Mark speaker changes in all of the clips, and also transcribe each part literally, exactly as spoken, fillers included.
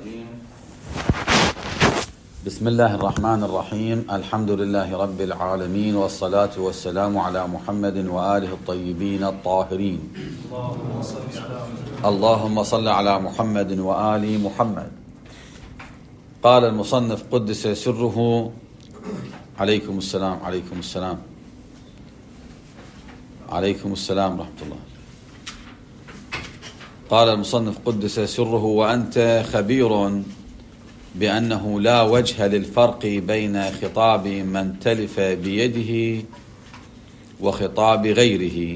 Speaker 1: الرجيم. بسم الله الرحمن الرحيم. الحمد لله رب العالمين، والصلاة والسلام على محمد وآله الطيبين الطاهرين. اللهم صل على محمد وآل محمد. قال المصنف قدس سره: عليكم السلام عليكم السلام عليكم السلام ورحمة الله. قال المصنف قدس سره: وأنت خبير بأنه لا وجه للفرق بين خطاب من تلف بيده وخطاب غيره.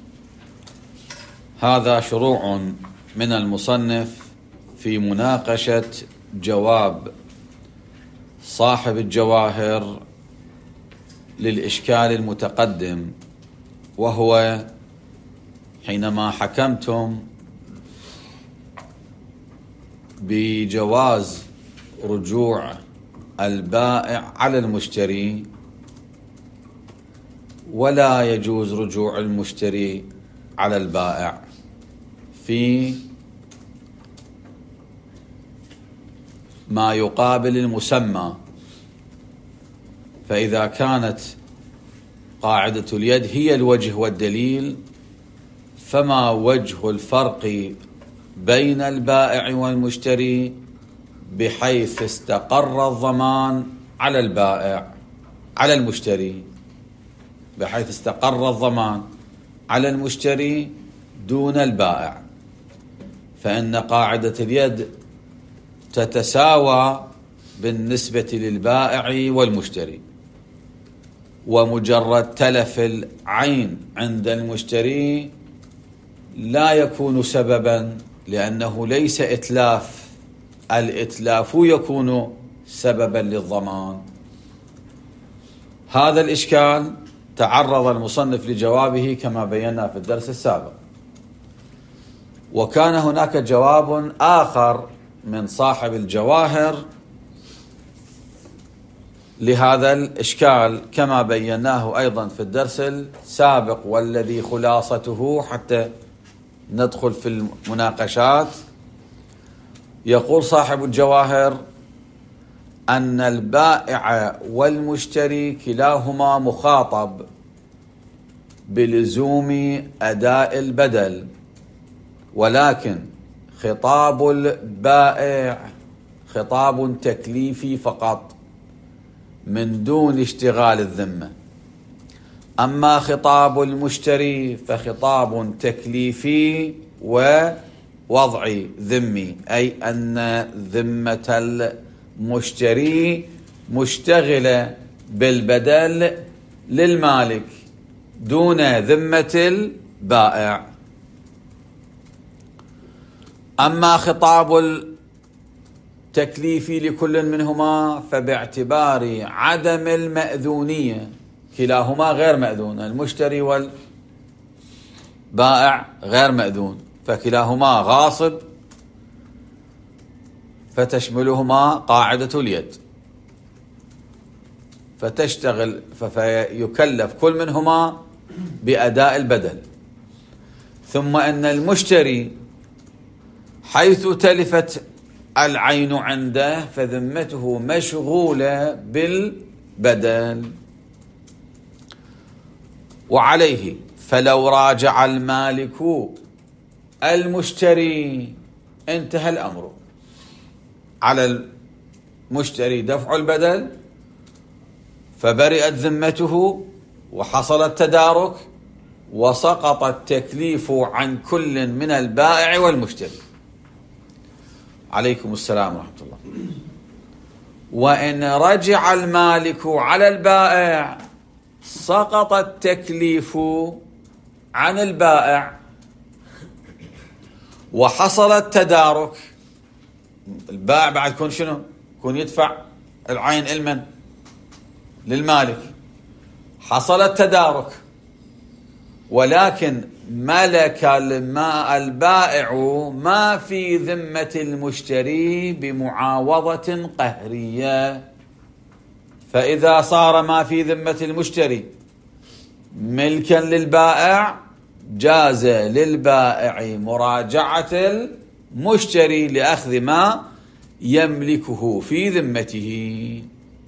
Speaker 1: هذا شروع من المصنف في مناقشة جواب صاحب الجواهر للإشكال المتقدم، وهو حينما حكمتم بجواز رجوع البائع على المشتري ولا يجوز رجوع المشتري على البائع في ما يقابل المسمى. فإذا كانت قاعدة اليد هي الوجه والدليل، فما وجه الفرق بين البائع والمشتري بحيث استقر الضمان على البائع على المشتري بحيث استقر الضمان على المشتري دون البائع؟ فإن قاعدة اليد تتساوى بالنسبة للبائع والمشتري، ومجرد تلف العين عند المشتري لا يكون سببا، لأنه ليس إتلاف. الإتلاف يكون سببا للضمان. هذا الإشكال تعرض المصنف لجوابه كما بينا في الدرس السابق، وكان هناك جواب آخر من صاحب الجواهر لهذا الإشكال كما بيناه أيضا في الدرس السابق، والذي خلاصته حتى ندخل في المناقشات. يقول صاحب الجواهر أن البائع والمشتري كلاهما مخاطب بلزوم أداء البدل، ولكن خطاب البائع خطاب تكليفي فقط من دون اشتغال الذمة، أما خطاب المشتري فخطاب تكليفي ووضع ذمي، أي أن ذمة المشتري مشتغلة بالبدل للمالك دون ذمة البائع. أما خطاب التكليفي لكل منهما فباعتبار عدم المأذونية، كلاهما غير مأذون، المشتري والبائع غير مأذون، فكلاهما غاصب، فتشملهما قاعدة اليد، فتشتغل فيكلف كل منهما بأداء البدل. ثم أن المشتري حيث تلفت العين عنده فذمته مشغولة بالبدل، وعليه فلو راجع المالك المشتري انتهى الأمر. على المشتري دفع البدل فبرئت ذمته وحصل التدارك وسقط التكليف عن كل من البائع والمشتري. عليكم السلام ورحمة الله. وإن رجع المالك على البائع سقط التكليف عن البائع وحصل التدارك. البائع بعد يكون شنو؟ يكون يدفع العين المن للمالك. حصل التدارك، ولكن ملك الماء البائع ما في ذمة المشتري بمعاوضة قهرية. فإذا صار ما في ذمة المشتري ملكا للبائع جاز للبائع مراجعة المشتري لأخذ ما يملكه في ذمته.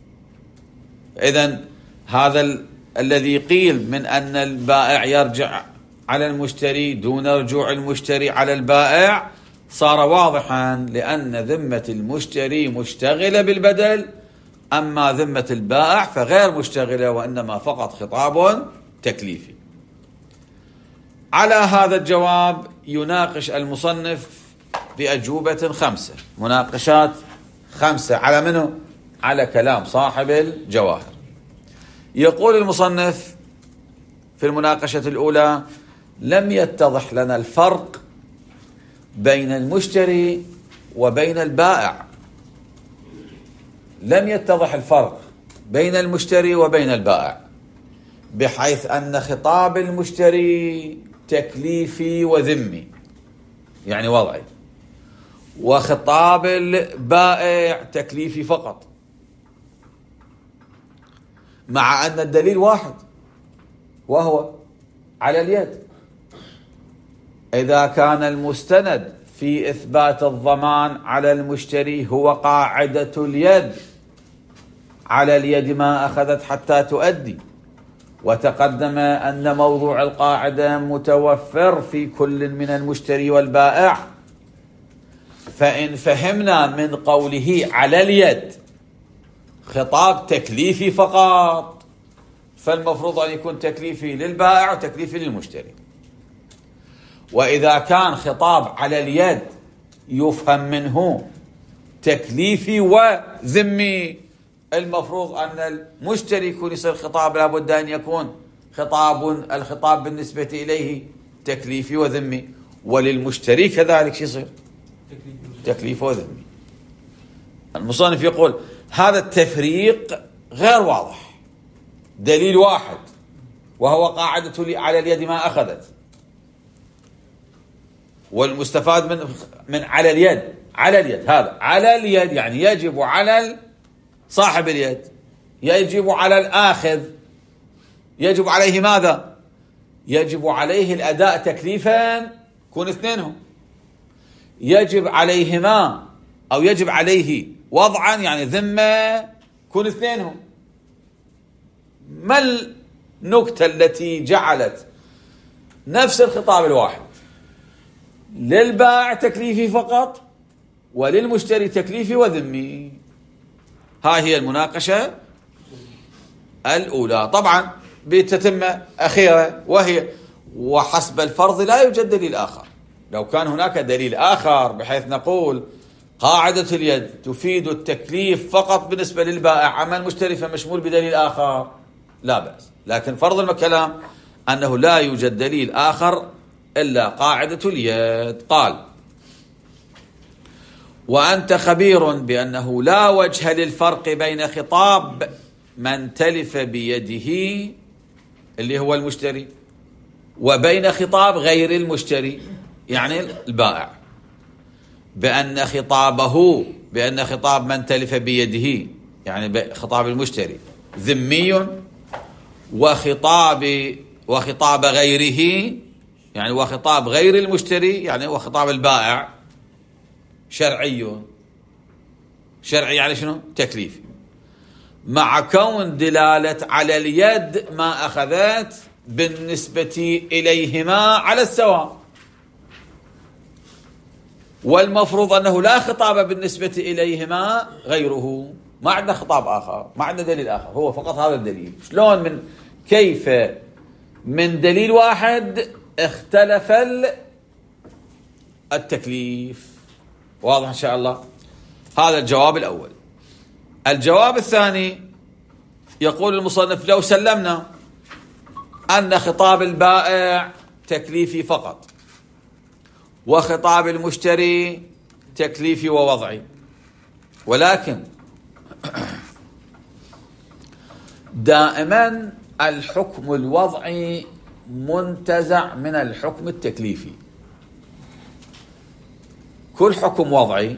Speaker 1: إذن هذا ال الذي قيل من أن البائع يرجع على المشتري دون رجوع المشتري على البائع صار واضحا، لأن ذمة المشتري مشتغلة بالبدل، أما ذمة البائع فغير مشتغلة، وإنما فقط خطاب تكليفي. على هذا الجواب يناقش المصنف بأجوبة خمسة، مناقشات خمسة على منه؟ على كلام صاحب الجواهر. يقول المصنف في المناقشة الأولى: لم يتضح لنا الفرق بين المشتري وبين البائع. لم يتضح الفرق بين المشتري وبين البائع، بحيث أن خطاب المشتري تكليفي وذمي يعني وضعي، وخطاب البائع تكليفي فقط، مع أن الدليل واحد وهو على اليد. إذا كان المستند في إثبات الضمان على المشتري هو قاعدة اليد، على اليد ما أخذت حتى تؤدي، وتقدم أن موضوع القاعدة متوفر في كل من المشتري والبائع، فإن فهمنا من قوله على اليد خطاب تكليفي فقط، فالمفروض أن يكون تكليفي للبائع وتكليفي للمشتري. وإذا كان خطاب على اليد يفهم منه تكليفي وذمي، المفروض أن المشتري يكون يصير خطاب لابد أن يكون خطاب الخطاب بالنسبة إليه تكليفي وذمي، وللمشتري كذلك يصير تكليف وذمي. المصنف يقول هذا التفريق غير واضح، دليل واحد وهو قاعدة على اليد ما أخذت، والمستفاد من من على اليد، على اليد هذا على اليد يعني يجب على صاحب اليد، يجب على الآخذ، يجب عليه ماذا؟ يجب عليه الأداء تكليفا، كون اثنينهم، يجب عليهما أو يجب عليه وضعا يعني ذمة، كون اثنينهم. ما النكتة التي جعلت نفس الخطاب الواحد للبائع تكليفي فقط وللمشتري تكليفي وذمي؟ هاي هي المناقشة الأولى. طبعا بتتمة أخيرة، وهي وحسب الفرض لا يوجد دليل آخر. لو كان هناك دليل آخر بحيث نقول قاعدة اليد تفيد التكليف فقط بالنسبة للبائع، أما المشتري فمشمول بدليل آخر، لا بأس. لكن فرض الكلام أنه لا يوجد دليل آخر إلا قاعدة اليد. قال: وأنت خبير بأنه لا وجه للفرق بين خطاب من تلف بيده اللي هو المشتري وبين خطاب غير المشتري يعني البائع، بأن خطابه بأن خطاب من تلف بيده يعني خطاب المشتري ذمي، وخطاب وخطاب غيره يعني وخطاب غير المشتري يعني وخطاب البائع شرعي. شرعي يعني شنو؟ تكليفي، مع كون دلالة على اليد ما أخذت بالنسبة إليهما على السواء، والمفروض أنه لا خطاب بالنسبة إليهما غيره، ما عندنا خطاب آخر، ما عندنا دليل آخر، هو فقط هذا الدليل. شلون من كيف من دليل واحد اختلف التكليف؟ واضح إن شاء الله. هذا الجواب الأول. الجواب الثاني يقول المصنف: لو سلمنا أن خطاب البائع تكليفي فقط وخطاب المشتري تكليفي ووضعي، ولكن دائما الحكم الوضعي منتزع من الحكم التكليفي. كل حكم وضعي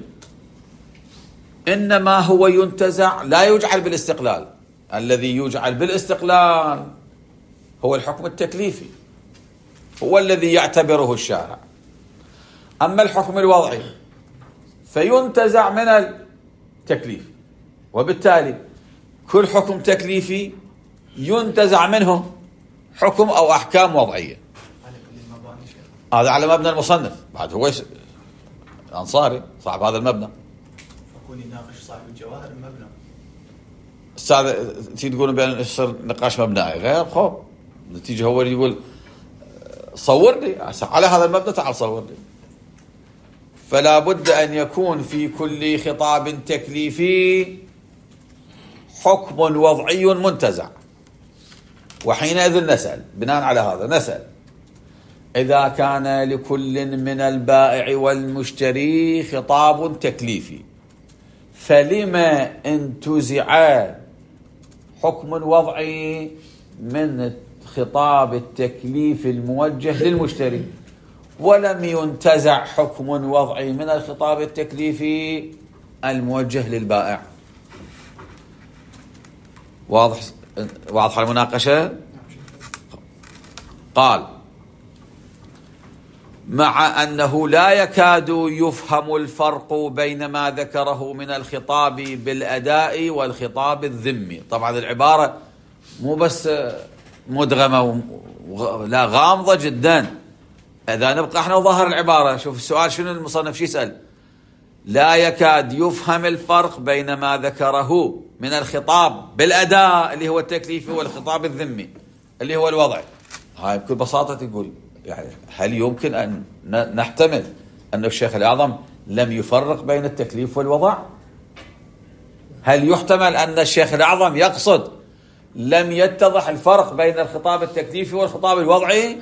Speaker 1: إنما هو ينتزع، لا يجعل بالاستقلال. الذي يجعل بالاستقلال هو الحكم التكليفي، هو الذي يعتبره الشارع. أما الحكم الوضعي فينتزع من التكليف، وبالتالي كل حكم تكليفي ينتزع منه حكم أو أحكام وضعية. هذا على مبنى المصنف، بعد هو أنصاري صاحب هذا المبنى.
Speaker 2: يكون يناقش صاحب الجواهر المبنى.
Speaker 1: استاذ تيجي تقولون بأن يصير نقاش مبنائي غير خوف، نتيجة هو اللي يقول صور لي على هذا المبنى، تعال صور لي. فلا بد أن يكون في كل خطاب تكليفي حكم وضعي منتزع. وحينئذ نسأل، بناء على هذا نسأل: إذا كان لكل من البائع والمشتري خطاب تكليفي فلما انتزع حكم وضعي من خطاب التكليف الموجه للمشتري ولم ينتزع حكم وضعي من الخطاب التكليفي الموجه للبائع؟ واضح واضح المناقشة؟ قال: مع أنه لا يكاد يفهم الفرق بين ما ذكره من الخطاب بالأداء والخطاب الذمي. طبعا العبارة مو بس مدغمة، لا غامضة جدا. إذا نبقى احنا وظهر العبارة، شوف السؤال شنو المصنف شو يسأل: لا يكاد يفهم الفرق بين ما ذكره من الخطاب بالأداء اللي هو التكليفي والخطاب الذمي اللي هو الوضع. هاي بكل بساطة تقول يعني هل يمكن أن نحتمل أن الشيخ الأعظم لم يفرق بين التكليف والوضع؟ هل يحتمل أن الشيخ الأعظم يقصد لم يتضح الفرق بين الخطاب التكليفي والخطاب الوضعي؟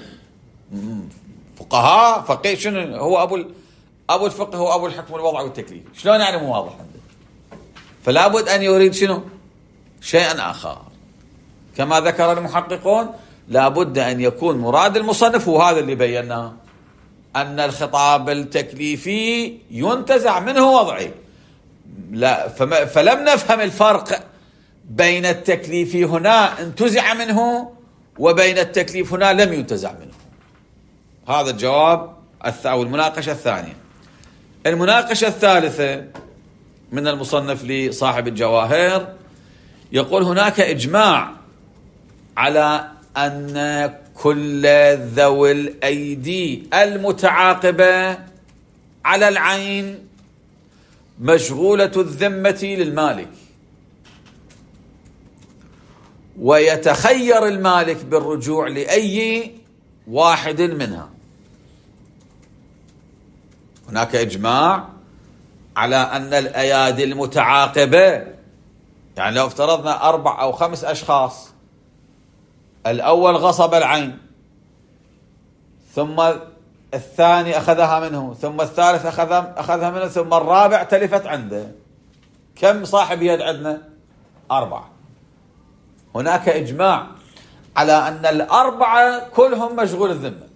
Speaker 1: فقهاء فقيه شنو هو أبو أبو الفقه هو أبو الحكم الوضعي والتكليف، شلون يعني مو واضح عنده؟ فلا بد أن يريد شنو؟ شيئا آخر. كما ذكر المحققون لا بد أن يكون مراد المصنف هو هذا اللي بيناه، أن الخطاب التكليفي ينتزع منه وضعي. لا فلم نفهم الفرق بين التكليف هنا انتزع منه وبين التكليف هنا لم ينتزع منه. هذا الجواب أو المناقشة الثانية. المناقشة الثالثة من المصنف لصاحب الجواهر يقول: هناك إجماع على أن كل ذوي الأيدي المتعاقبة على العين مشغولة الذمة للمالك، ويتخير المالك بالرجوع لأي واحد منها. هناك إجماع على أن الأيادي المتعاقبة، يعني لو افترضنا أربع أو خمس أشخاص، الأول غصب العين، ثم الثاني أخذها منه، ثم الثالث أخذها منه، ثم الرابع تلفت عنده. كم صاحب يد عندنا؟ أربعة. هناك إجماع على أن الأربعة كلهم مشغول الذمة،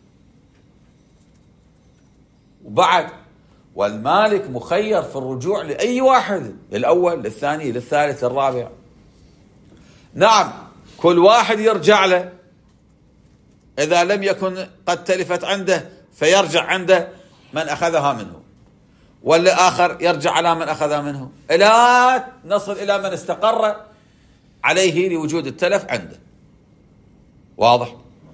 Speaker 1: وبعد والمالك مخير في الرجوع لأي واحد، للأول للثاني للثالث للرابع. نعم كل واحد يرجع له، إذا لم يكن قد تلفت عنده فيرجع عنده من أخذها منه، والآخر يرجع على من أخذها منه، إلى نصل إلى من استقر عليه لوجود التلف عنده. واضح؟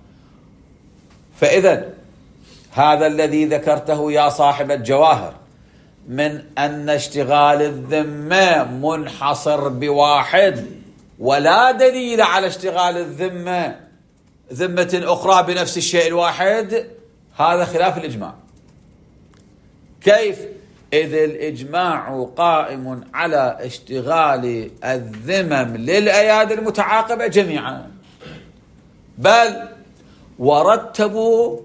Speaker 1: فإذا هذا الذي ذكرته يا صاحب الجواهر من أن اشتغال الذمة منحصر بواحد ولا دليل على اشتغال الذمة ذمة أخرى بنفس الشيء الواحد، هذا خلاف الإجماع. كيف؟ إذ الإجماع قائم على اشتغال الذمم للأيادي المتعاقبة جميعا، بل ورتبوا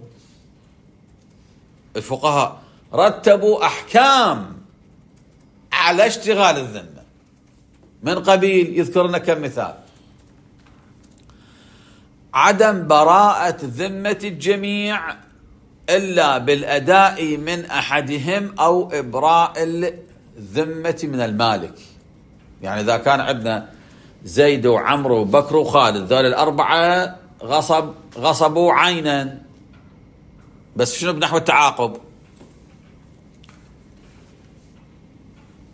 Speaker 1: الفقهاء رتبوا أحكام على اشتغال الذمة، من قبيل يذكرنا كم مثال: عدم براءة ذمة الجميع إلا بالأداء من أحدهم أو إبراء الذمة من المالك. يعني إذا كان عندنا زيد وعمرو وبكر وخالد، ذول الأربعة غصب غصبوا عينا، بس شنو بنحو التعاقب؟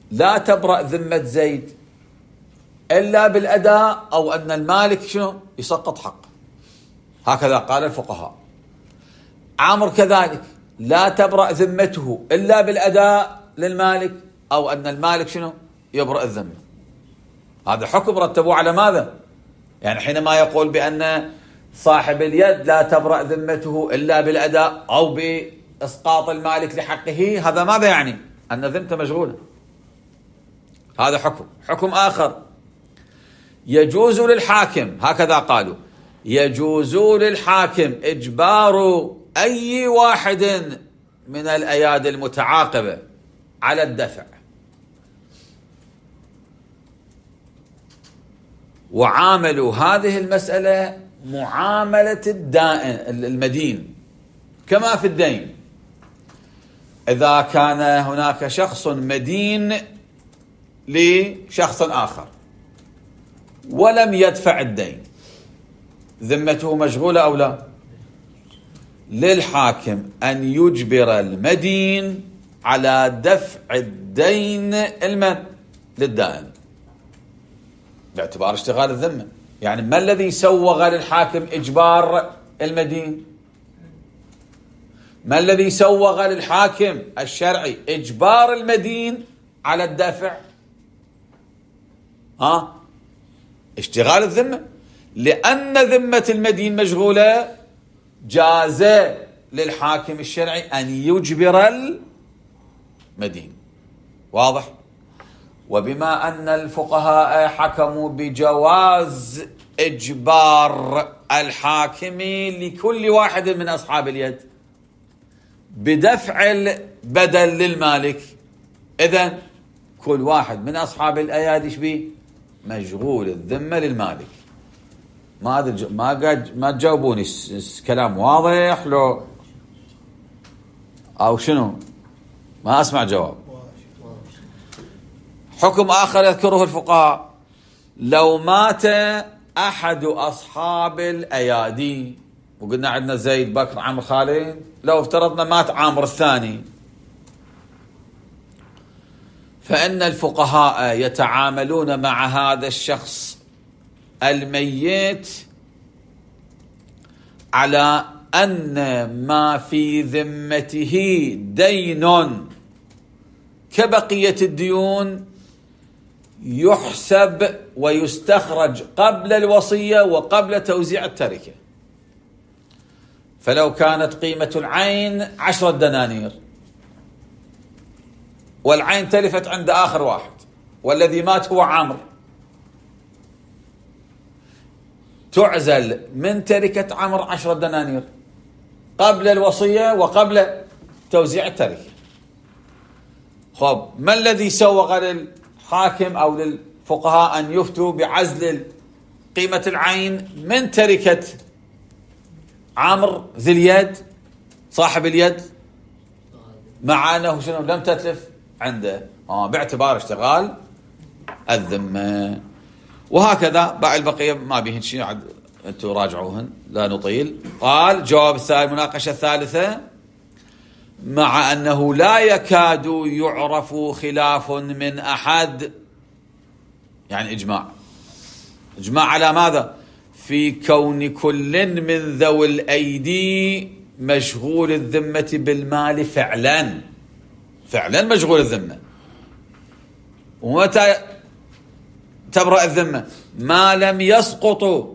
Speaker 1: لا تبرأ ذمة زيد إلا بالأداء، أو أن المالك شنو يسقط حقه، هكذا قال الفقهاء. عمرو كذلك لا تبرأ ذمته إلا بالأداء للمالك، أو أن المالك شنو يبرأ الذمة. هذا حكم رتبوه على ماذا؟ يعني حينما يقول بأن صاحب اليد لا تبرأ ذمته إلا بالأداء أو بإسقاط المالك لحقه، هذا ماذا يعني؟ أن ذمته مشغولة. هذا حكم. حكم آخر، يجوز للحاكم، هكذا قالوا، يجوز للحاكم إجبار أي واحد من الأيادي المتعاقبة على الدفع، وعاملوا هذه المسألة معاملة الدائن المدين كما في الدين. إذا كان هناك شخص مدين لشخص آخر ولم يدفع الدين، ذمته مشغولة أو لا؟ للحاكم أن يجبر المدين على دفع الدين المن للدائن باعتبار اشتغال الذمة. يعني ما الذي سوغ للحاكم إجبار المدين؟ ما الذي سوغ للحاكم الشرعي إجبار المدين على الدفع؟ ها؟ اشتغال الذمة. لأن ذمة المدين مشغولة جاز للحاكم الشرعي أن يجبر المدين. واضح؟ وبما أن الفقهاء حكموا بجواز إجبار الحاكم لكل واحد من أصحاب اليد بدفع البدل للمالك، إذن كل واحد من أصحاب الأيادي شبيه مشغول الذمة للمالك. ما أدري ما قاعد ما تجاوبوني، كلام واضح لو أو شنو؟ ما أسمع جواب. حكم آخر يذكره الفقهاء، لو مات أحد أصحاب الأيادي، وقلنا عندنا زيد بكر عمرو خالد، لو افترضنا مات عامر الثاني، فإن الفقهاء يتعاملون مع هذا الشخص الميت على أن ما في ذمته دين كبقية الديون يحسب ويستخرج قبل الوصية وقبل توزيع التركة. فلو كانت قيمة العين عشرة دنانير والعين تلفت عند آخر واحد والذي مات هو عامر، تعزل من تركة عمر عشرة دنانير قبل الوصية وقبل توزيع التركة. خب، ما الذي سوغ للحاكم أو للفقهاء أن يفتوا بعزل قيمة العين من تركة عامر ذي اليد صاحب اليد، مع أنه شنو لم تتلف عنده، آه باعتبار اشتغال الذمة. وهكذا باقي البقية ما بيهن شيء، عاد انتم راجعوهن لا نطيل. قال جواب الثالث، المناقشة الثالثة، مع أنه لا يكاد يعرف خلاف من أحد، يعني إجماع إجماع على ماذا؟ في كون كل من ذوي الأيدي مشغول الذمة بالمال فعلا، فعلا مشغول الذمة. ومتى تبرأ الذمة؟ ما لم يسقطوا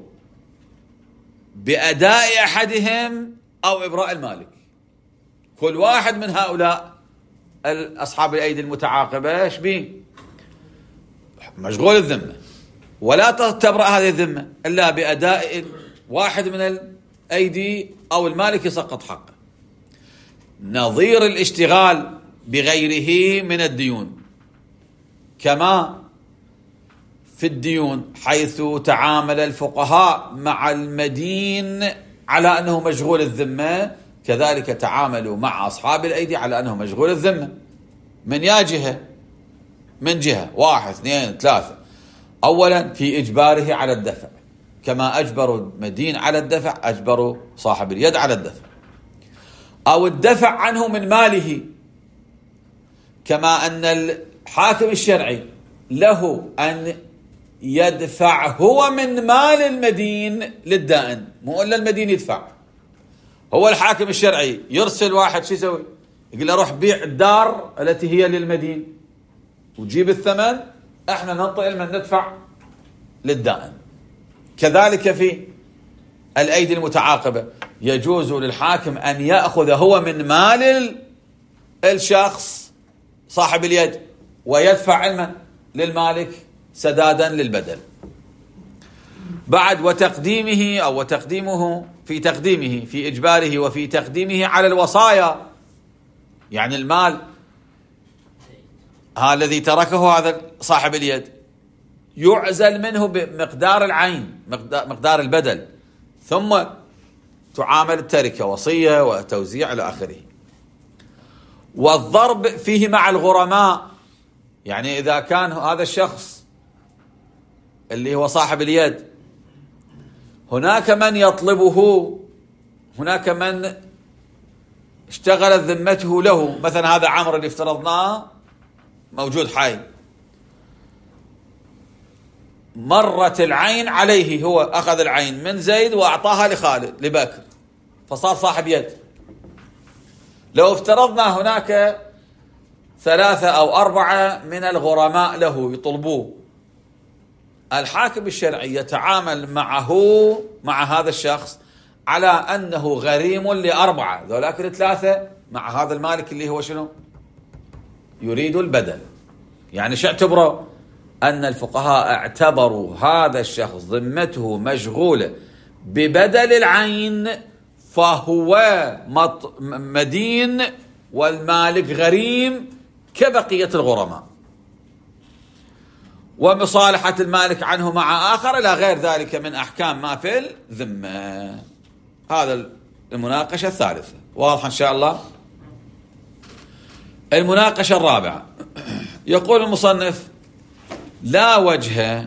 Speaker 1: بأداء أحدهم أو إبراء المالك. كل واحد من هؤلاء أصحاب الأيدي المتعاقبة شبيه مشغول الذمة، ولا تبرأ هذه الذمة إلا بأداء واحد من الأيدي أو المالك يسقط حقه. نظير الاشتغال بغيره من الديون، كما في الديون حيث تعامل الفقهاء مع المدين على أنه مشغول الذمة، كذلك تعاملوا مع أصحاب الأيدي على أنه مشغول الذمة من يا جهة، من جهة واحد اثنين ثلاثة. أولا في إجباره على الدفع، كما أجبروا المدين على الدفع أجبروا صاحب اليد على الدفع، أو الدفع عنه من ماله، كما أن الحاكم الشرعي له أن يدفع هو من مال المدين للدائن، مو إلا المدين يدفع. هو الحاكم الشرعي يرسل واحد شو يسوي؟ يقول له روح بيع الدار التي هي للمدين وجيب الثمن، احنا ننطي لمن ندفع للدائن. كذلك في الأيدي المتعاقبة يجوز للحاكم أن يأخذ هو من مال الشخص صاحب اليد ويدفع علما للمالك سدادا للبدل. بعد وتقديمه أو وتقديمه في تقديمه في إجباره وفي تقديمه على الوصايا، يعني المال هذا الذي تركه هذا صاحب اليد يعزل منه بمقدار العين مقدار البدل، ثم تعامل التركة وصية وتوزيع إلى آخره. والضرب فيه مع الغرماء، يعني إذا كان هذا الشخص اللي هو صاحب اليد هناك من يطلبه، هناك من اشتغلت ذمته له، مثلا هذا عمرو اللي افترضناه موجود حي، مرت العين عليه، هو أخذ العين من زيد وأعطاها لخالد لبكر فصار صاحب يد. لو افترضنا هناك ثلاثة أو أربعة من الغرماء له يطلبوه، الحاكم الشرعي يتعامل معه مع هذا الشخص على أنه غريم لأربعة، ذولاك الثلاثة مع هذا المالك اللي هو شنو يريد البدل. يعني شو اعتبروا؟ أن الفقهاء اعتبروا هذا الشخص ذمته مشغولة ببدل العين فهو مدين والمالك غريم كبقية الغرماء، ومصالحة المالك عنه مع آخر إلى غير ذلك من أحكام ما في الذمة. هذا المناقشة الثالثة، واضح إن شاء الله. المناقشة الرابعة يقول المصنف: لا وجه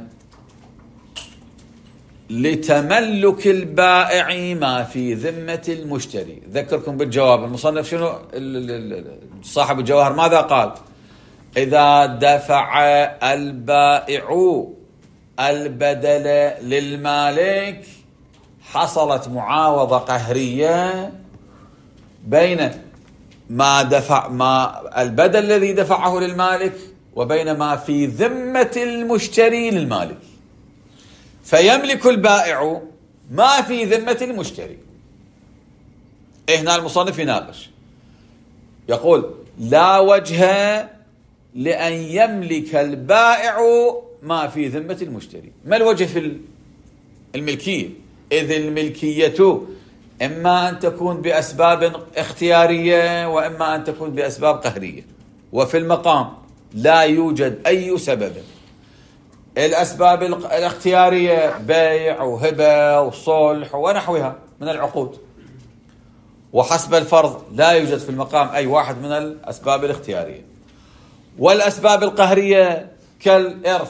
Speaker 1: لتملك البائع ما في ذمة المشتري. ذكركم بالجواب المصنف شنو صاحب الجواهر ماذا قال؟ إذا دفع البائع البدل للمالك حصلت معاوضة قهرية بين ما دفع ما البدل الذي دفعه للمالك وبين ما في ذمة المشتري للمالك، فيملك البائع ما في ذمة المشتري. هنا المصنف يناقش يقول: لا وجه لأن يملك البائع ما في ذمة المشتري. ما الوجه في الملكية؟ إذ الملكية إما أن تكون بأسباب اختيارية وإما أن تكون بأسباب قهرية، وفي المقام لا يوجد أي سبب. الأسباب الاختيارية بيع وهبة وصلح ونحوها من العقود، وحسب الفرض لا يوجد في المقام أي واحد من الأسباب الاختيارية. والأسباب القهرية كالإرث،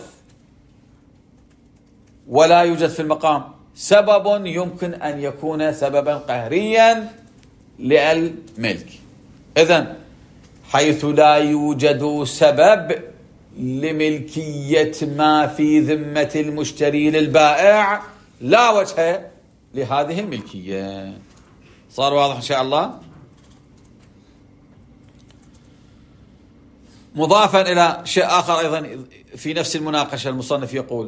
Speaker 1: ولا يوجد في المقام سبب يمكن أن يكون سببا قهريا للملك. إذن حيث لا يوجد سبب لملكية ما في ذمة المشتري للبائع لا وجه لهذه الملكية. صار واضح إن شاء الله؟ مضافا إلى شيء آخر أيضا في نفس المناقشة المصنف يقول،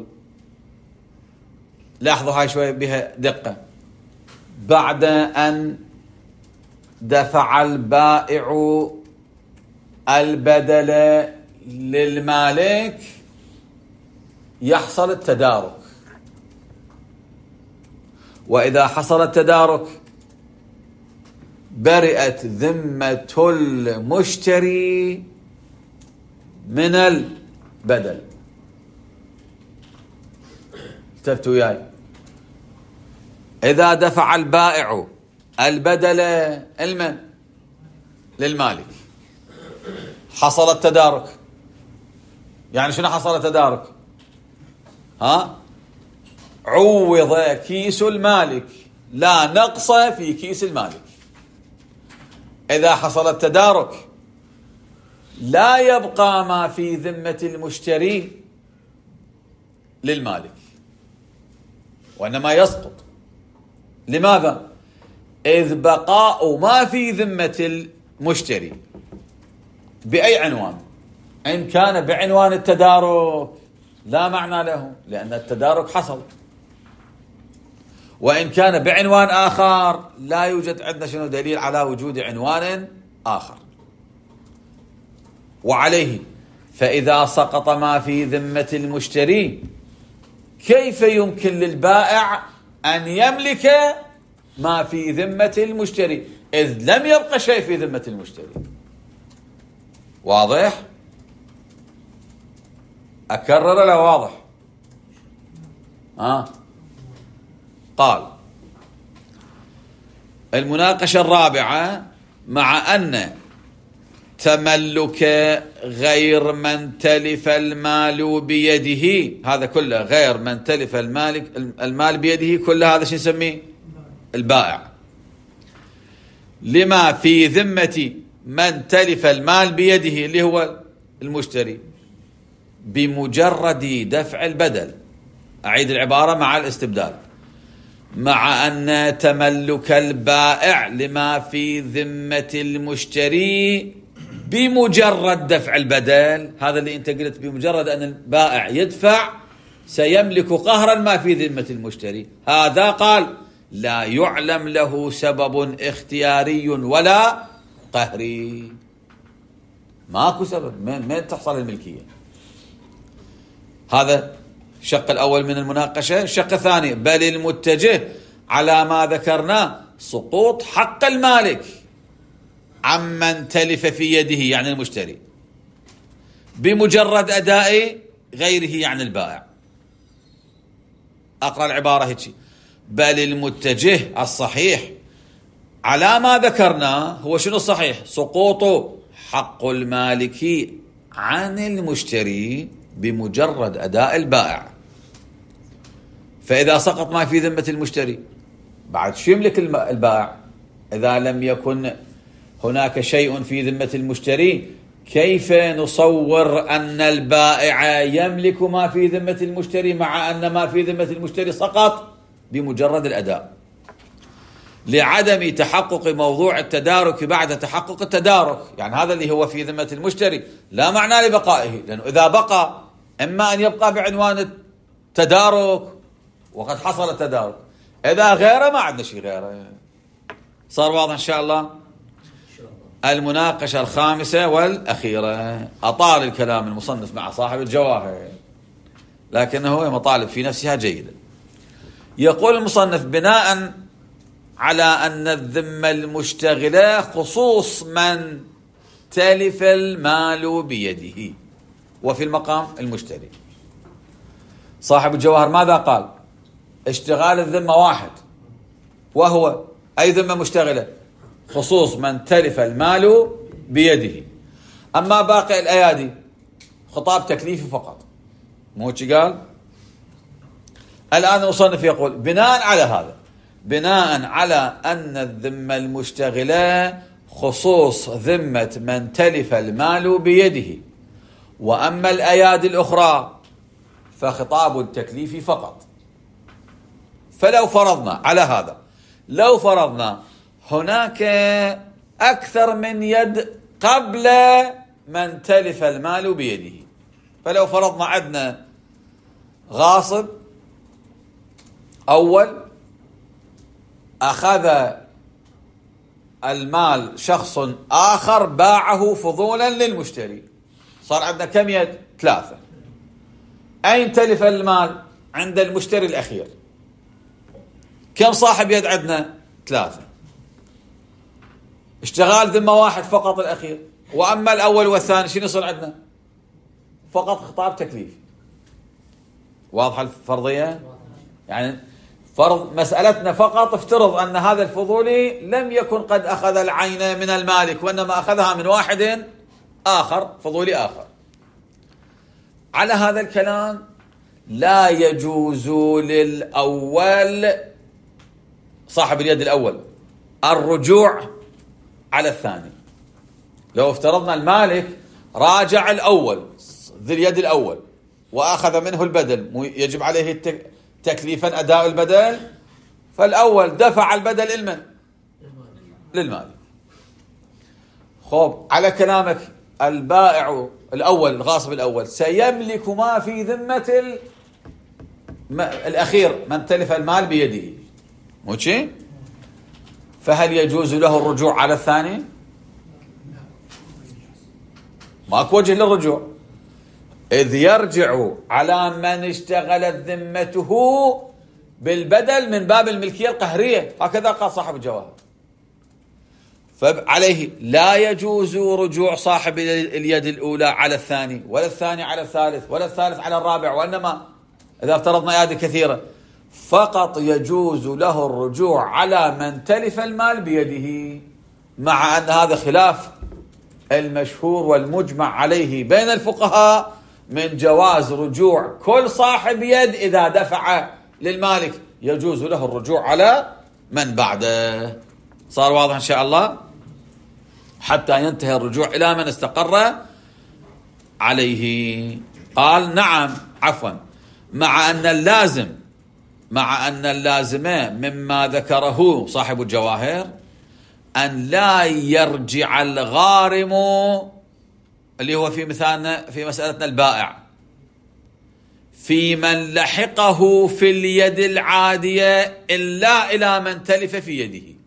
Speaker 1: لاحظوا هاي شوية بها دقة: بعد أن دفع البائع البدل للمالك يحصل التدارك، وإذا حصل التدارك برئت ذمة المشتري من البدل. التفتوا وياي، إذا دفع البائع البدل المن للمالك حصل التدارك. يعني شنو حصل التدارك؟ ها؟ عوض كيس المالك، لا نقص في كيس المالك. إذا حصل التدارك لا يبقى ما في ذمة المشتري للمالك وإنما يسقط. لماذا؟ إذ بقاء ما في ذمة المشتري بأي عنوان، إن كان بعنوان التدارك لا معنى له لأن التدارك حصل، وإن كان بعنوان آخر لا يوجد عندنا شنو دليل على وجود عنوان آخر. وعليه فإذا سقط ما في ذمة المشتري كيف يمكن للبائع أن يملك ما في ذمة المشتري إذ لم يبقى شيء في ذمة المشتري؟ واضح؟ أكرر لا واضح؟ آه. قال المناقشة الرابعة: مع أن تملك غير من تلف المال بيده، هذا كله غير من تلف المالك المال بيده، كل هذا شو نسميه؟ البائع. لما في ذمة من تلف المال بيده اللي هو المشتري بمجرد دفع البدل. أعيد العبارة مع الاستبدال: مع أن تملك البائع لما في ذمة المشتري بمجرد دفع البدل، هذا اللي انت قلت بمجرد أن البائع يدفع سيملك قهرا ما في ذمة المشتري، هذا قال لا يعلم له سبب اختياري ولا قهري. ماكو سبب، من, من تحصل الملكية. هذا الشق الأول من المناقشة. الشق الثاني: بل المتجه على ما ذكرنا سقوط حق المالك عمن تلف في يده يعني المشتري بمجرد أداء غيره يعني البائع. أقرأ العبارة هيك: بل المتجه الصحيح على ما ذكرنا هو شنو الصحيح؟ سقوط حق المالك عن المشتري بمجرد أداء البائع. فإذا سقط ما في ذمة المشتري بعد شو يملك البائع؟ إذا لم يكن هناك شيء في ذمة المشتري كيف نصور أن البائع يملك ما في ذمة المشتري مع أن ما في ذمة المشتري سقط بمجرد الأداء؟ لعدم تحقق موضوع التدارك بعد تحقق التدارك، يعني هذا اللي هو في ذمة المشتري لا معنى لبقائه، لأنه إذا بقى إما أن يبقى بعنوان التدارك وقد حصل التدارك، إذا غيره ما عندنا شيء غيره. صار واضح إن شاء الله؟ المناقشة الخامسة والأخيرة. أطال الكلام المصنف مع صاحب الجواهر لكنه مطالب في نفسها جيدة. يقول المصنف: بناء على أن الذمة المشتغلة خصوص من تلف المال بيده، وفي المقام المشتري. صاحب الجواهر ماذا قال؟ اشتغال الذمة واحد، وهو أي ذمة مشتغلة؟ خصوص من تلف المال بيده. أما باقي الأيادي خطاب تكليفي فقط، مو قال. الآن المصنف يقول بناء على هذا، بناء على أن الذمة المشتغلة خصوص ذمة من تلف المال بيده، وأما الأيادي الأخرى فخطاب التكليف فقط. فلو فرضنا على هذا، لو فرضنا هناك أكثر من يد قبل من تلف المال بيده، فلو فرضنا عندنا غاصب أول أخذ المال شخص آخر باعه فضولا للمشتري، صار عندنا كم يد؟ ثلاثة. أين تلف المال؟ عند المشتري الأخير. كم صاحب يد عندنا؟ ثلاثة. اشتغال ذمة واحد فقط الأخير، وأما الأول والثاني شنو يصير عندنا؟ فقط خطاب تكليفي. واضحة الفرضية؟ يعني فرض مسألتنا فقط افترض أن هذا الفضولي لم يكن قد أخذ العين من المالك، وإنما أخذها من واحد آخر، فضولي آخر. على هذا الكلام لا يجوز للأول صاحب اليد الأول الرجوع على الثاني. لو افترضنا المالك راجع الأول ذي اليد الأول وأخذ منه البدل، يجب عليه تكليفا أداء البدل، فالأول دفع البدل لمن؟ للمالك. خب على كلامك البائع الأول الغاصب الأول سيملك ما في ذمة الأخير من تلف المال بيده، مو شيء؟ فهل يجوز له الرجوع على الثاني؟ ماكو وجه للرجوع، إذ يرجع على من اشتغلت ذمته بالبدل من باب الملكية القهرية، هكذا قال صاحب الجواهر. فعليه لا يجوز رجوع صاحب اليد الأولى على الثاني، ولا الثاني على الثالث، ولا الثالث على الرابع، وإنما إذا افترضنا أيادي كثيرة فقط يجوز له الرجوع على من تلف المال بيده، مع أن هذا خلاف المشهور والمجمع عليه بين الفقهاء من جواز رجوع كل صاحب يد إذا دفع للمالك، يجوز له الرجوع على من بعده. صار واضح إن شاء الله، حتى ينتهي الرجوع إلى من استقر عليه. قال نعم عفوا مع أن اللازم مع أن اللازم مما ذكره صاحب الجواهر أن لا يرجع الغارم اللي هو في مثالنا في مسألتنا البائع في من لحقه في اليد العادية إلا إلى من تلف في يده.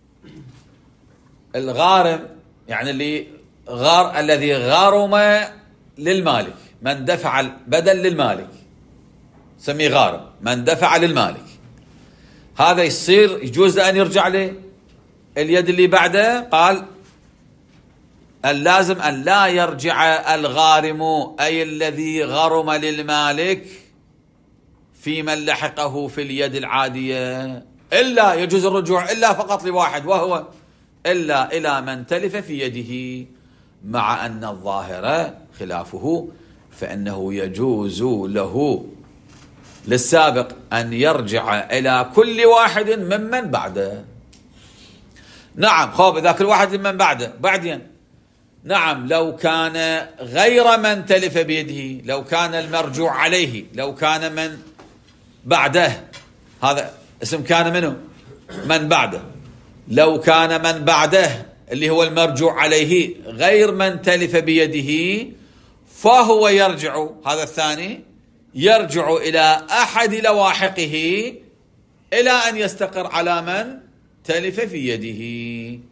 Speaker 1: الغارم يعني اللي غار الذي غارم للمالك، من دفع البدل للمالك سميه غارم، من دفع للمالك، هذا يصير يجوز أن يرجع له اليد اللي بعده. قال اللازم أن لا يرجع الغارم أي الذي غرم للمالك في من لحقه في اليد العادية إلا يجوز الرجوع إلا فقط لواحد، وهو إلا إلى من تلف في يده، مع أن الظاهر خلافه، فإنه يجوز له للسابق أن يرجع إلى كل واحد ممن بعده. نعم خوف إذا كل واحد ممن بعده بعدين، نعم لو كان غير من تلف بيده، لو كان المرجوع عليه، لو كان من بعده، هذا اسم كان منه من بعده، لو كان من بعده اللي هو المرجوع عليه غير من تلف بيده، فهو يرجع، هذا الثاني يرجع إلى أحد لواحقه إلى أن يستقر على من تلف في يده.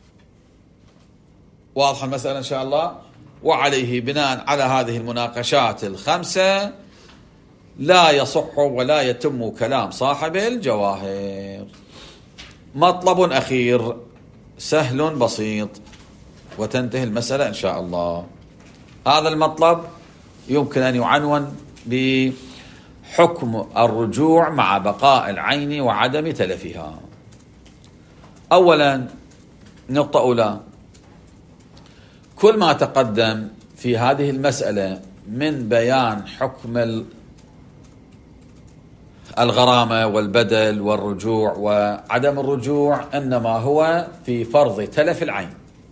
Speaker 1: واضح المسألة إن شاء الله. وعليه بناء على هذه المناقشات الخمسة لا يصح ولا يتم كلام صاحب الجواهر. مطلب أخير سهل بسيط وتنتهي المسألة إن شاء الله. هذا المطلب يمكن أن يعنون بحكم الرجوع مع بقاء العين وعدم تلفها. أولا نقطة أولى، كل ما تقدم في هذه المسألة من بيان حكم الغرامة والبدل والرجوع وعدم الرجوع إنما هو في فرض تلف العين.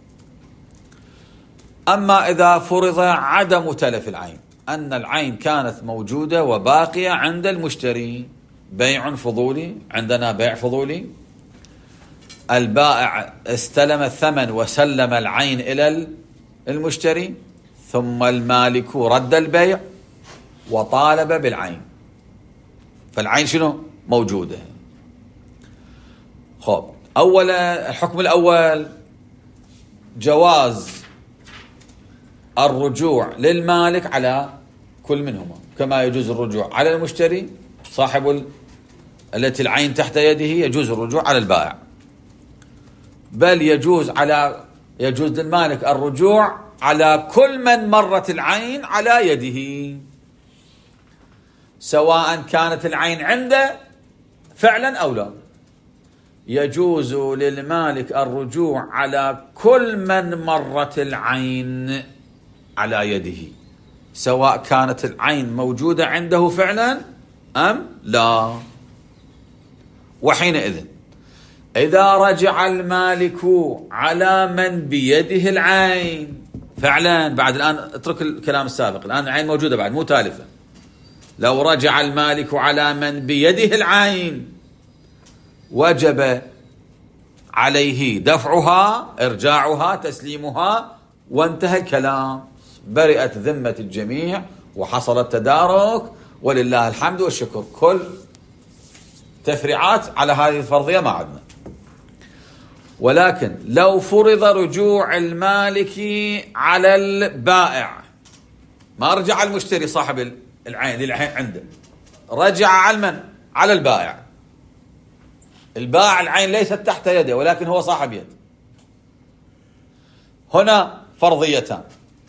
Speaker 1: أما إذا فرض عدم تلف العين، أن العين كانت موجودة وباقية عند المشتري، بيع فضولي، عندنا بيع فضولي، البائع استلم الثمن وسلم العين إلى المشتري، ثم المالك رد البيع وطالب بالعين، فالعين شنو؟ موجودة. خب أولا الحكم الأول جواز الرجوع للمالك على كل منهما، كما يجوز الرجوع على المشتري صاحب ال... التي العين تحت يده، يجوز الرجوع على البائع، بل يجوز على يجوز للمالك الرجوع على كل من مرت العين على يده، سواء كانت العين عنده فعلا أو لا. يجوز للمالك الرجوع على كل من مرت العين على يده، سواء كانت العين موجودة عنده فعلا أم لا. وحينئذ إذا رجع المالك على من بيده العين فعلا بعد الآن اترك الكلام السابق، الآن العين موجودة بعد مو تالفة. لو رجع المالك على من بيده العين وجب عليه دفعها، إرجاعها، تسليمها، وانتهى الكلام، برئت ذمة الجميع وحصل التدارك ولله الحمد والشكر. كل تفريعات على هذه الفرضية ما عندنا. ولكن لو فرض رجوع المالك على البائع، ما رجع المشتري صاحب العين العين عنده، رجع على من؟ على البائع. البائع العين ليست تحت يده ولكن هو صاحب يد. هنا فرضيتان: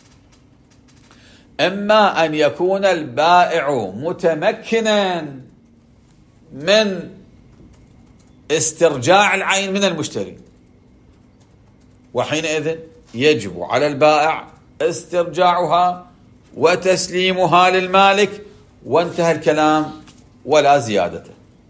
Speaker 1: إما أن يكون البائع متمكنا من استرجاع العين من المشتري، وحينئذ يجب على البائع استرجاعها وتسليمها للمالك وانتهى الكلام ولا زيادة.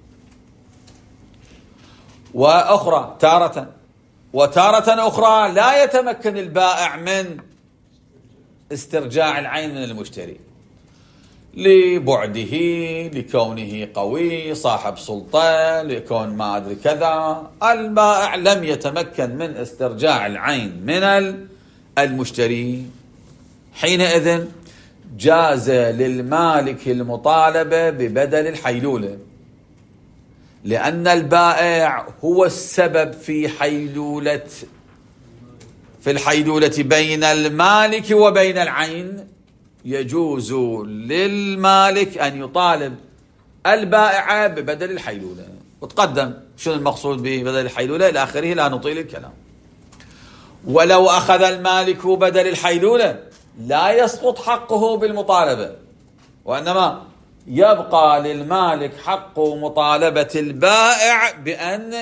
Speaker 1: وأخرى تارة وتارة أخرى لا يتمكن البائع من استرجاع العين من المشتري لبعده، لكونه قوي صاحب سلطة، لكون ما أدري كذا. البائع لم يتمكن من استرجاع العين من المشتري، حينئذ جاز للمالك المطالبة ببدل الحيلولة، لأن البائع هو السبب في حيلولة في الحيلولة بين المالك وبين العين. يجوز للمالك أن يطالب البائع ببدل الحيلولة. وتقدم شنو المقصود ببدل الحيلولة إلى آخره، لا نطيل الكلام. ولو أخذ المالك بدل الحيلولة لا يسقط حقه بالمطالبة، وإنما يبقى للمالك حق مطالبة البائع بأن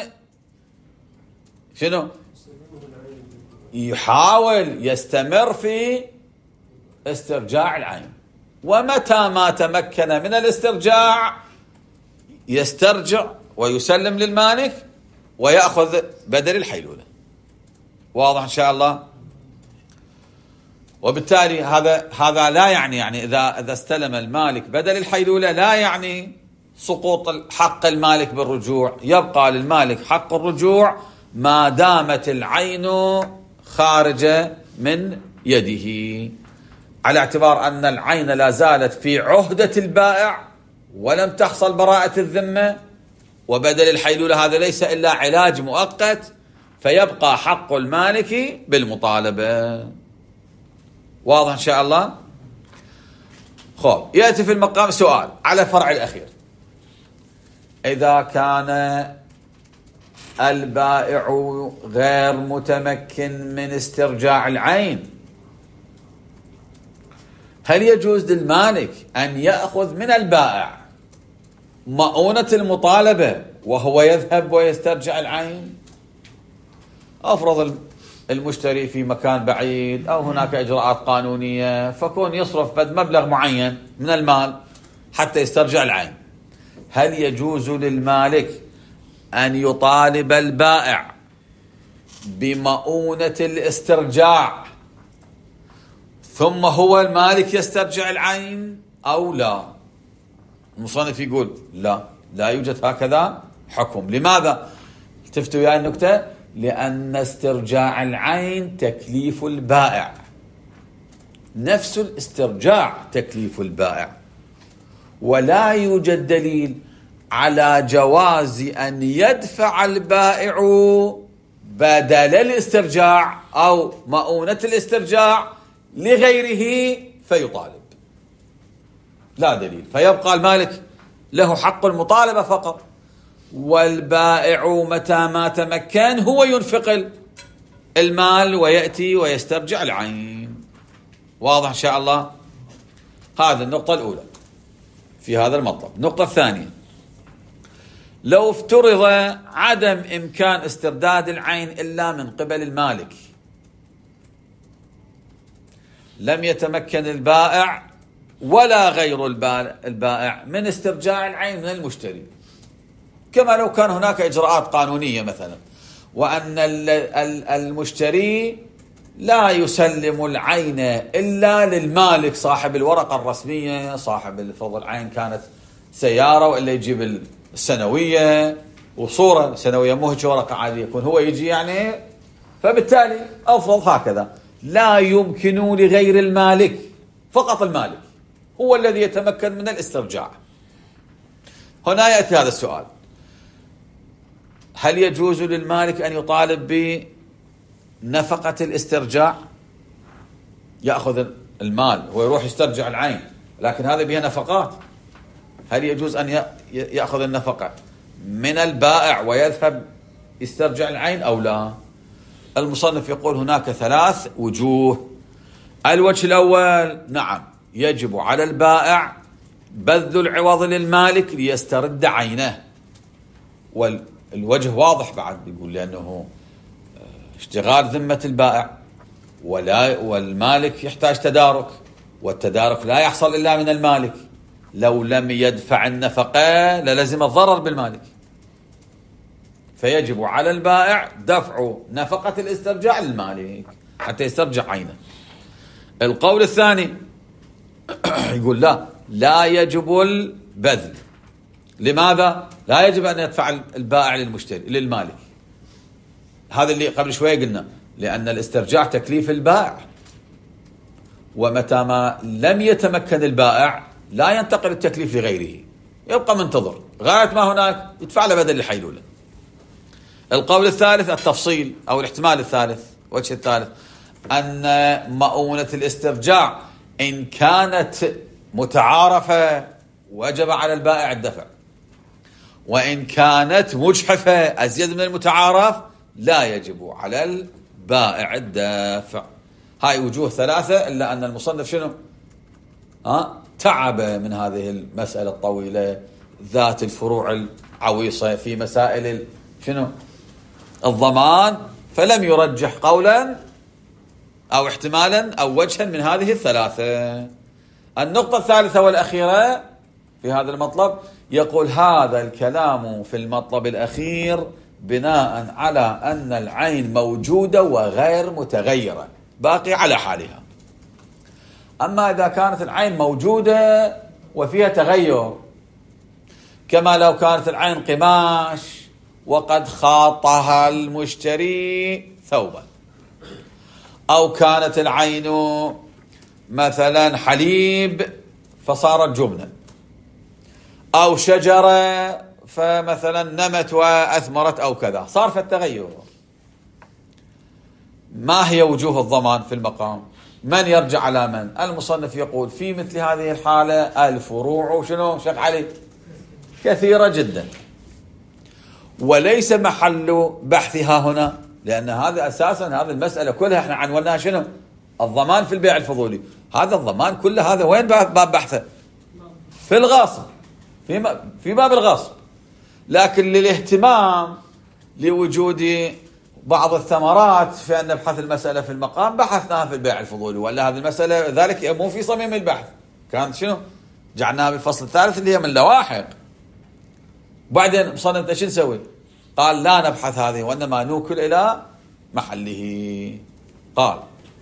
Speaker 1: شنو؟ يحاول يستمر في استرجاع العين، ومتى ما تمكن من الاسترجاع يسترجع ويسلم للمالك ويأخذ بدل الحيلولة. واضح إن شاء الله؟ وبالتالي هذا هذا لا يعني يعني إذا إذا استلم المالك بدل الحيلولة لا يعني سقوط حق المالك بالرجوع، يبقى للمالك حق الرجوع ما دامت العين خارجة من يده، على اعتبار أن العين لا زالت في عهدة البائع ولم تحصل براءة الذمة، وبدل الحيلولة هذا ليس إلا علاج مؤقت، فيبقى حق المالك بالمطالبة. واضح إن شاء الله؟ خب، يأتي في المقام سؤال على فرع الأخير: إذا كان البائع غير متمكن من استرجاع العين، هل يجوز للمالك أن يأخذ من البائع مؤونة المطالبة وهو يذهب ويسترجع العين؟ أفرض المشتري في مكان بعيد أو هناك إجراءات قانونية، فكون يصرف بد مبلغ معين من المال حتى يسترجع العين، هل يجوز للمالك أن يطالب البائع بمؤونة الاسترجاع ثم هو المالك يسترجع العين أو لا؟ المصنف يقول لا، لا يوجد هكذا حكم. لماذا؟ التفتوا يا النكتة: لأن استرجاع العين تكليف البائع، نفس الاسترجاع تكليف البائع، ولا يوجد دليل على جواز أن يدفع البائع بدل الاسترجاع أو مؤونة الاسترجاع لغيره فيطالب، لا دليل، فيبقى المالك له حق المطالبة فقط، والبائع متى ما تمكن هو ينفق المال ويأتي ويسترجع العين. واضح إن شاء الله؟ هذه النقطة الأولى في هذا المطلب. النقطة الثانية: لو افترض عدم إمكان استرداد العين إلا من قبل المالك، لم يتمكن البائع ولا غير البائع من استرجاع العين من المشتري، كما لو كان هناك إجراءات قانونية مثلا، وأن المشتري لا يسلم العين إلا للمالك صاحب الورقة الرسمية، صاحب الفضل العين كانت سيارة وإلا يجيب السنوية وصورة سنوية مو هيك ورقة عادية، يكون هو يجي يعني، فبالتالي أفضل هكذا. لا يمكن لغير المالك، فقط المالك هو الذي يتمكن من الاسترجاع. هنا يأتي هذا السؤال: هل يجوز للمالك أن يطالب بنفقة الاسترجاع؟ يأخذ المال ويروح يسترجع العين، لكن هذا بها نفقات، هل يجوز أن يأخذ النفقة من البائع ويذهب يسترجع العين أو لا؟ المصنف يقول هناك ثلاث وجوه. الوجه الأول: نعم، يجب على البائع بذل العوض للمالك ليسترد عينه. والوجه واضح بعد، يقول لأنه اشتغال ذمة البائع ولا والمالك يحتاج تدارك، والتدارك لا يحصل إلا من المالك، لو لم يدفع النفقة للزم الضرر بالمالك، فيجب على البائع دفع نفقة الاسترجاع للمالك حتى يسترجع عينه. القول الثاني يقول لا، لا يجب البذل. لماذا؟ لا يجب أن يدفع البائع للمشتري للمالك، هذا اللي قبل شوية قلنا، لأن الاسترجاع تكليف البائع، ومتى ما لم يتمكن البائع لا ينتقل التكليف لغيره، يبقى منتظر غاية ما هناك يدفع له بدل الحيلولة. القول الثالث التفصيل، أو الاحتمال الثالث، وجه الثالث، أن مؤونة الاسترجاع إن كانت متعارفة وجب على البائع الدفع، وإن كانت مجحفة أزيد من المتعارف لا يجب على البائع الدفع. هاي وجوه ثلاثة، إلا أن المصنف شنو؟ ها؟ تعب من هذه المسألة الطويلة ذات الفروع العويصة في مسائل شنو؟ الضمان، فلم يرجح قولا أو احتمالا أو وجها من هذه الثلاثة. النقطة الثالثة والأخيرة في هذا المطلب، يقول هذا الكلام في المطلب الأخير بناء على أن العين موجودة وغير متغيرة باقي على حالها. أما إذا كانت العين موجودة وفيها تغير، كما لو كانت العين قماش وقد خاطها المشتري ثوبا، أو كانت العين مثلا حليب فصارت جبنة، أو شجرة فمثلا نمت وأثمرت أو كذا، صار في التغير. ما هي وجوه الضمان في المقام؟ من يرجع على من؟ المصنف يقول في مثل هذه الحالة الفروع شنو شيخ علي كثيرة جدا، وليس محل بحثها هنا، لأن هذا أساسا هذه المسألة كلها احنا عنوناها شنو؟ الضمان في البيع الفضولي. هذا الضمان كله هذا وين باب بحثه؟ في الغاصب، في في باب الغاصب. لكن للاهتمام لوجود بعض الثمرات في أن نبحث المسألة في المقام بحثناها في البيع الفضولي، ولا هذه المسألة ذلك مو في صميم البحث، كانت شنو؟ جعلناها بالفصل الثالث اللي هي من لواحق. بعدين مصنف ايش نسوي؟ قال لا نبحث هذه، وإنما نوكل إلى محله. قال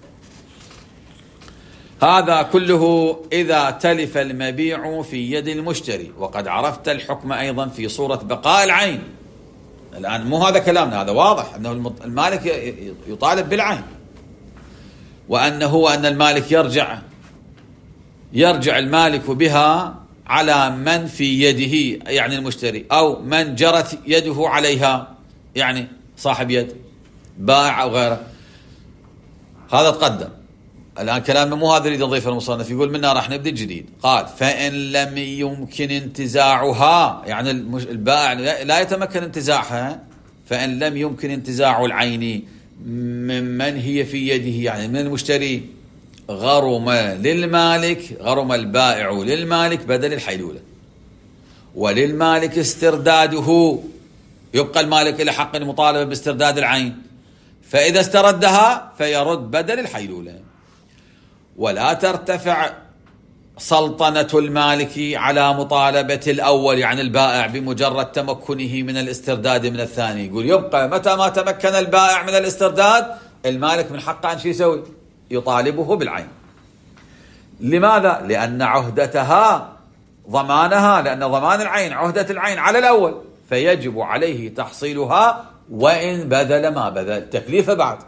Speaker 1: هذا كله إذا تلف المبيع في يد المشتري، وقد عرفت الحكم أيضا في صورة بقاء العين. الآن مو هذا كلامنا، هذا واضح أنه المالك يطالب بالعين، وأنه أن المالك يرجع يرجع المالك بها على من في يده يعني المشتري، أو من جرت يده عليها يعني صاحب يد بائع أو غيره. هذا تقدم. الآن كلامنا مو هذا اللي نضيفه المصنف، يقول منا راح نبدأ جديد. قال فإن لم يمكن انتزاعها، يعني البائع لا يتمكن انتزاعها، فإن لم يمكن انتزاع العين ممن هي في يده يعني من المشتري، غرم للمالك غرم البائع للمالك بدل الحيلولة، وللمالك استرداده، يبقى المالك له حق المطالبة باسترداد العين، فإذا استردها فيرد بدل الحيلولة. ولا ترتفع سلطنة المالك على مطالبة الأول يعني البائع بمجرد تمكنه من الاسترداد من الثاني. يقول يبقى متى ما تمكن البائع من الاسترداد المالك من حقه أن شو يسوي؟ يطالبه بالعين. لماذا؟ لأن عهدتها ضمانها، لأن ضمان العين عهدة العين على الأول، فيجب عليه تحصيلها وإن بذل ما بذل. تكليفه بعد.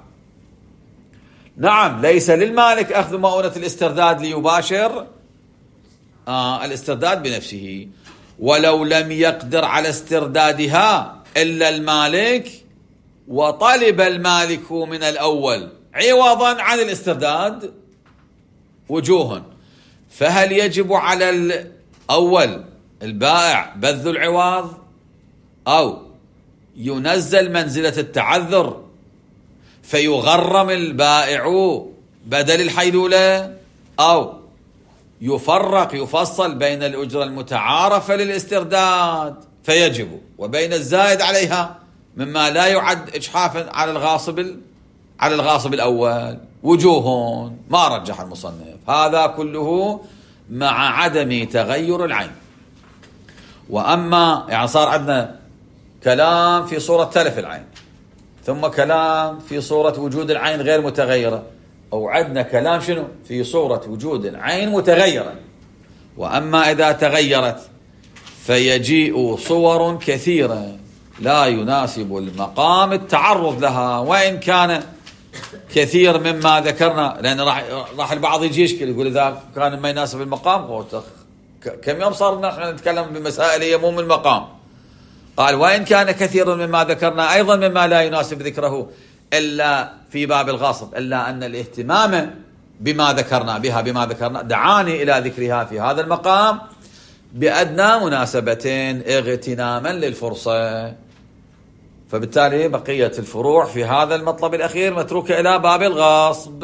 Speaker 1: نعم، ليس للمالك أخذ مؤونة الاسترداد ليباشر آه الاسترداد بنفسه، ولو لم يقدر على استردادها إلا المالك وطلب المالك من الأول عوضا عن الاسترداد وجوه، فهل يجب على الأول البائع بذل العوض أو ينزل منزلة التعذر فيغرم البائع بدل الحيلولة، أو يفرق يفصل بين الأجرة المتعارفة للاسترداد فيجب وبين الزائد عليها مما لا يعد إجحافا على الغاصب على الغاصب الأول وجوه ما رجح المصنف. هذا كله مع عدم تغير العين. وأما يعني صار عندنا كلام في صورة تلف العين، ثم كلام في صورة وجود العين غير متغيرة، أو عندنا كلام شنو في صورة وجود العين متغيرة. وأما إذا تغيرت فيجيء صور كثيرة لا يناسب المقام التعرض لها، وإن كان كثير مما ذكرنا، لأن راح راح البعض يجي يشكل يقول إذا كان ما يناسب المقام، كم يوم صار نحن نتكلم بمسائل هي مو من المقام. قال وإن كان كثير مما ذكرنا أيضا مما لا يناسب ذكره إلا في باب الغاصب، إلا أن الاهتمام بما ذكرنا بها بما ذكرنا دعاني إلى ذكرها في هذا المقام بأدنى مناسبتين اغتناما للفرصة. فبالتالي بقية الفروع في هذا المطلب الأخير متروكة إلى باب الغاصب.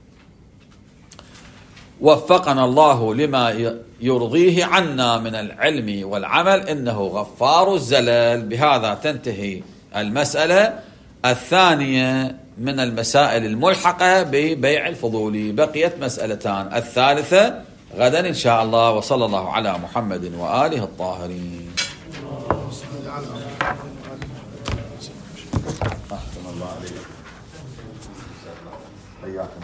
Speaker 1: وفقنا الله لما يرضيه عنا من العلم والعمل، إنه غفار الزلل. بهذا تنتهي المسألة الثانية من المسائل الملحقة ببيع الفضولي. بقيت مسألتان، الثالثة غدا إن شاء الله. وصلى الله على محمد وآله الطاهرين. أحسن الله عليك.